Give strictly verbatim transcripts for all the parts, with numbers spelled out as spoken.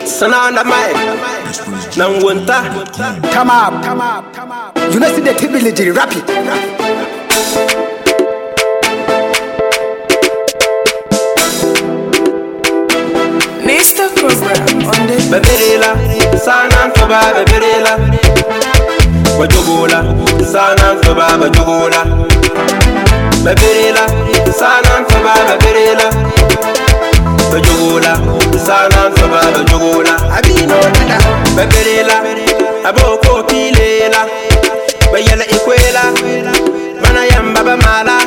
Sananda Mai, Nangwanta. Come up, come up, come up. You know see the T-Village, rap it. Mister Program on the Babirila, Sanan Toba, Babirila. Bajogola, Sanan Toba, Bajogola. Babirila, Sanan Toba, Babirila. Bajogola, Sanan Toba, Bajogola. Abino Nada, Babirila, Aboko Pilela, Bayala Equela, Manayam Baba Mala,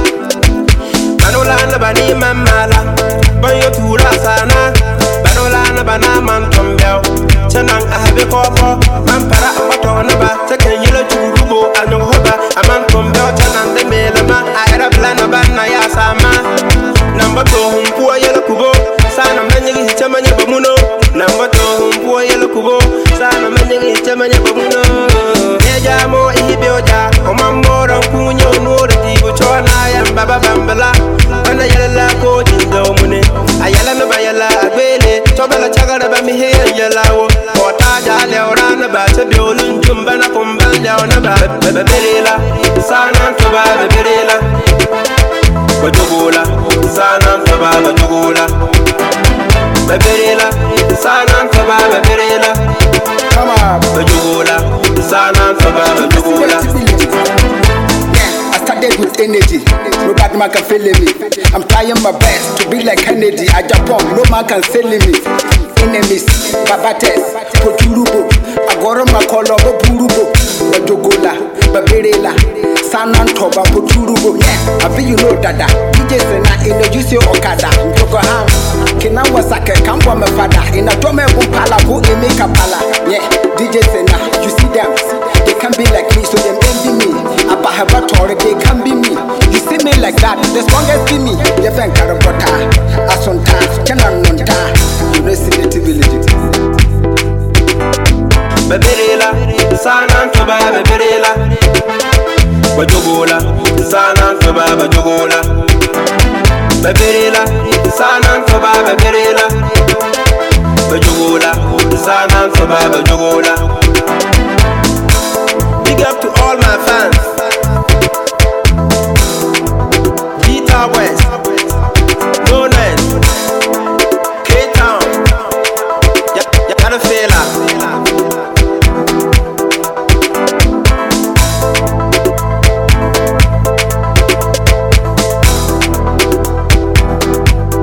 Manola Bani Mamala, Banyo Tura Sana, Banolana Bana Mantombel, Chanang Ahabe Kopo, Mampara Apatonaba, Taken Yellow Turubo, Anohoba, Amantombel, Chanan de Melama, Arab Lanabana Yasama, Number two, Poor Yellow Kubo, Sana Many Chamanya Bamuno, Number two, Poor Yellow Kubo, Sana Many Chamanya Bamuno, Nejamo Ibioja, Omambo, Kunyo, Nora, Chona, and Baba Bambala, and Ayala Ko Jindomune, Ayala Bayala, Abele, Tobala Chagada Bami here, Yellow, Portaja, Leorana, Batabulun, Jumbana, Kumbal, down about Babela, Sana Toba, Babela, Bajogola, Sana Toba, Bajogola, Babela, Sana Toba, Babela, Come up. Bajogola, Sana Toba, Bajogola. I started with energy. Nobody man can fail me. I'm trying my best to be like Kennedy. I Japan, no man can sell me. Enemies, Babates, Poturubo, Agora Makolo, Purubo, Bajogola, Babirela, Sanan Toba, Poturubo. Yeah, I feel you know that. D J Sena in the Juicy Okada, Tokoham, Kina Wasaka, Kampa Mafada, in a Tome Pala, who in make a pala. Yeah, D J Sena, you see them. They can be like me, so they envy me. Abahabator, they can be me. You see me like that, the strongest be me. You think Karabota, Asonta, Canon Monta, you know, see the T-Village. Babirila, Sanan Toba, Babirila, Bajogola, Sanan Toba, Bajogola, Babirila, Sanan Toba, Babirila, Bajogola, Sanan Toba, Bajogola. Big up to all my fans. Guitar West, No Ness, K-Town, Yarafela.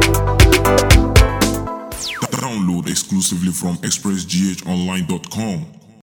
Download exclusively from express g h online dot com.